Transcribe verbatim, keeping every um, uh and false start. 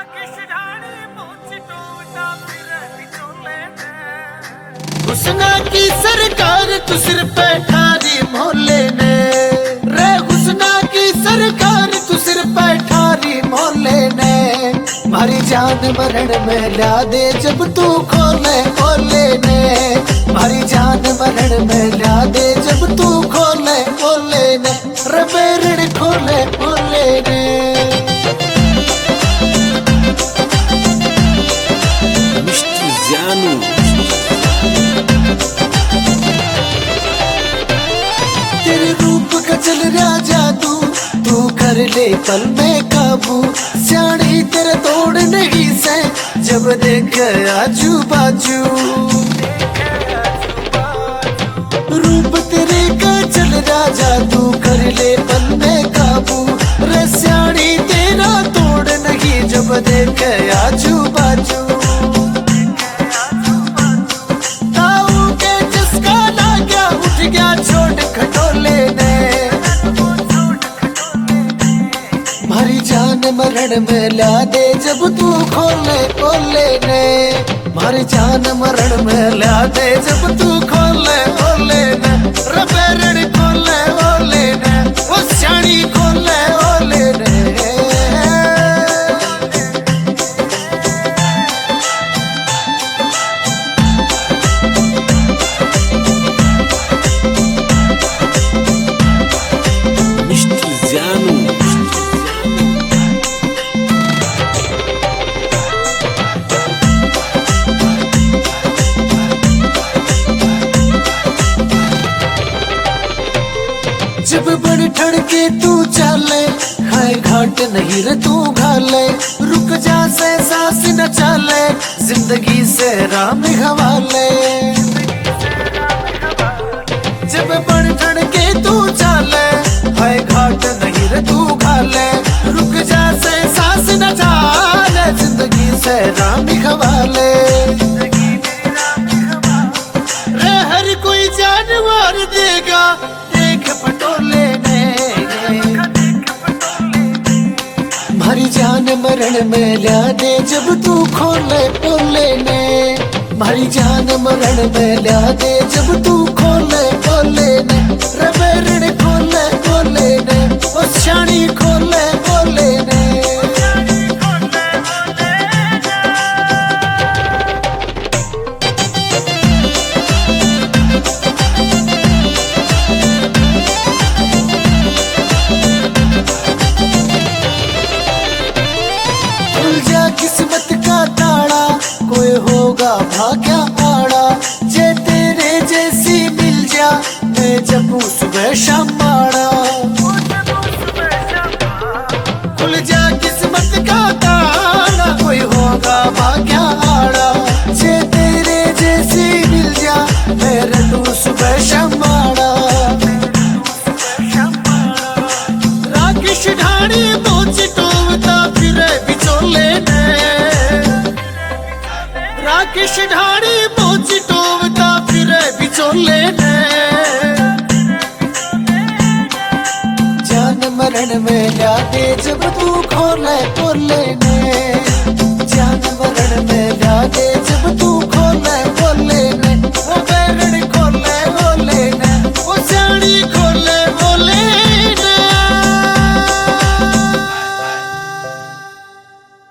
हुस्ना की सरकार तू सिर पे ठारी मोहल्ले ने रे, हुस्ना की सरकार तू सिर पे ठारी मोहल्ले ने। मारी जान मरण में ला दे जब तू खोले मोहल्ले ने, मारी जान मरण में ला दे जब तू खोले मोहल्ले ने, रे बेरड़ खोले मोहल्ले ने। मिस्टर जानू तेरे रूप का चल रहा जादू, तू कर ले पल में काबू। स्याणी तेरे तोड़ नहीं से जब देख आजू बाजू, रूप तेरे का चल रहा जादू, कर ले पल में काबू। रे स्याणी तेरा तोड़ नहीं जब देख आजू बाजू। ताऊ के जिसका ला गया उठ गया छोड़ खटोले ने, मारी जान मरण में ला दे जब तू खोले ओले ने, मारी जान मरण में ला दे जब तू खोले ओले ने, रबेरड़ खोले ओले ने, वो स्याणी खोले ओले ने। मिस्टर जानू जब बड़ ठड़ के तू चाले, हाय घाट नहीं रे तू घाले। रुक जा से सांस न चाले, जिंदगी से राम हवाले। जब बड़ ठड़ के तू चाले, हाय घाट नहीं रे तू घाले। रुक जा से सांस न चाले, जिंदगी से राम हवाले। रे हर कोई जान मार देगा देख पटोले ने, मारी जान मरण में ला दे जब तू खोले बोले ने, मारी जान मरण में ला दे जब तू खोले बोले ने, रबेरड़ खोले बोले ने, ओ स्याणी खोले बोले ने। खुल जा किस्मत का ताड़ा, कोई होगा भाग्या आड़ा। जे तेरे जैसी मिल जा, मैं जपू सुबह शाम माड़ा। खुल जा किस्मत का ताड़ा, कोई होगा भाग्या आड़ा। जे तेरे जैसी मिल जा, मैं रटू सुबह शाम माड़ा। राकेश ढाणी मोच टोवता फिरे बिचोले ने, राकेश ढाणी मोच टोवता फिरे बिचोले ने। जान मरण में ला दे जब तू खोले बोले ने।